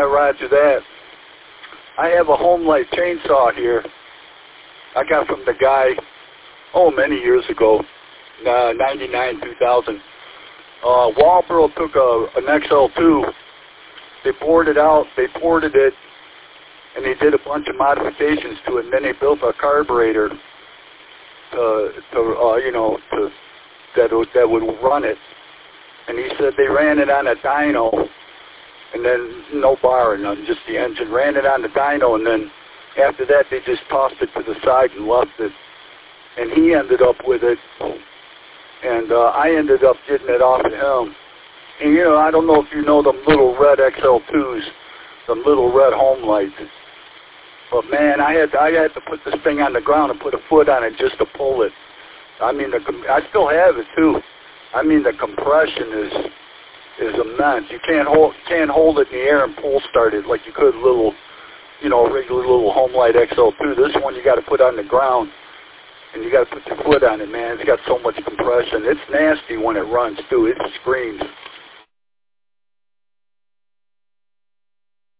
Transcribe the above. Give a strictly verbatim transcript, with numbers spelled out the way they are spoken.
I ride to that, I have a home light chainsaw here. I got from the guy, oh, many years ago, uh, ninety-nine, two thousand. Uh, Walbro took a, an X L two. They bored it out, they ported it, and they did a bunch of modifications to it, and then they built a carburetor to, to uh, you know, to that would, that would run it. And he said they ran it on a dyno, and then no bar, none, just the engine. Ran it on the dyno, and then after that they just tossed it to the side and left it. And he ended up with it, and uh, I ended up getting it off of him. And, you know, I don't know if you know them little red X L twos, them little red home lights. But, man, I had, to, I had to put this thing on the ground and put a foot on it just to pull it. I mean, the, I still have it, too. I mean, the compression is is immense. You can't hold can't hold it in the air and pull start it like you could a little, you know, a regular little home light X L two. This one you got to put on the ground, and you got to put your foot on it, man. It's got so much compression. It's nasty when it runs, too. It screams.